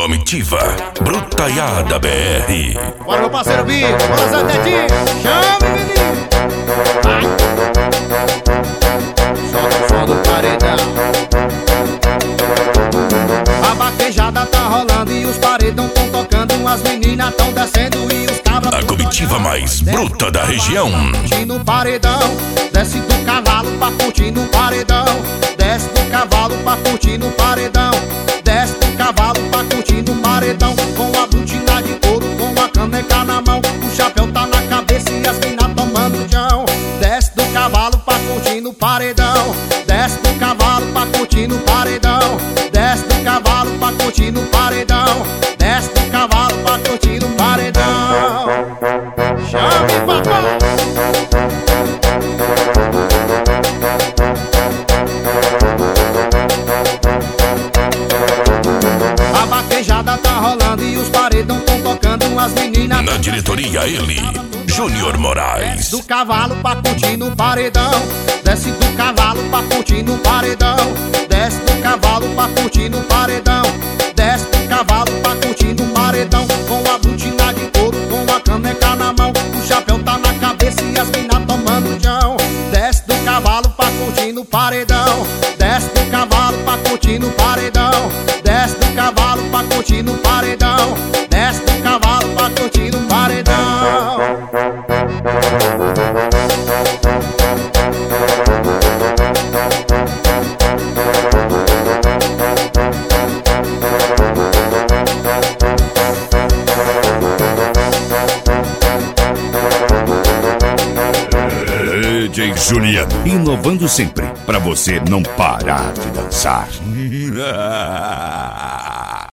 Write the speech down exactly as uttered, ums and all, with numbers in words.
Comitiva Brutaiada B R. Bora, meu parceiro Bi, bora, Zé Tetinho, chame, menino. Vai. Solta o som do paredão. A vaquejada tá rolando e os paredão tão tocando. As meninas tão descendo e os cabras. A comitiva mais bruta da região. Curtir no paredão, desce do cavalo pra curtir no paredão. Desce do cavalo pra curtir no paredão. Desce do cavalo pra curtir no paredão. Com a botina de couro, com a caneca na mão. O chapéu tá na cabeça e as minas tomando chão. Desce do cavalo pra curtir no paredão. Desce do cavalo pra curtir no paredão. Desce do cavalo pra curtir no paredão. Desce do cavalo pra curtir no paredão. Chame, papai! A vaquejada tá rolando e os paredão tão tocando. As meninas na diretoria ele, Júnior Moraes. Desce do cavalo pra curtir no paredão. Desce do cavalo pra curtir no paredão. Desce do cavalo pra curtir no paredão. Desce do cavalo pra curtir no paredão. Com a botina de couro, com a caneca na mão. O chapéu tá na cabeça e as minas tomando chão. Desce do cavalo pra curtir no paredão. Desce do cavalo pra curtir no paredão. Desce do cavalo pra curtir no paredão. Desce do cavalo pra curtir no paredão. D J Juliano, inovando sempre, pra você não parar de dançar.